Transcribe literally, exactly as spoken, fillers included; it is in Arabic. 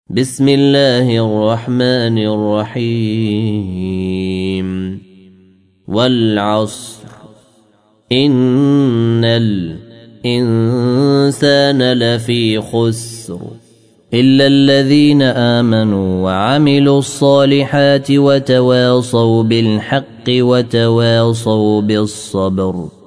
بسم الله الرحمن الرحيم والعصر إن الإنسان لفي خسر إلا الذين آمنوا وعملوا الصالحات وتواصوا بالحق وتواصوا بالصبر.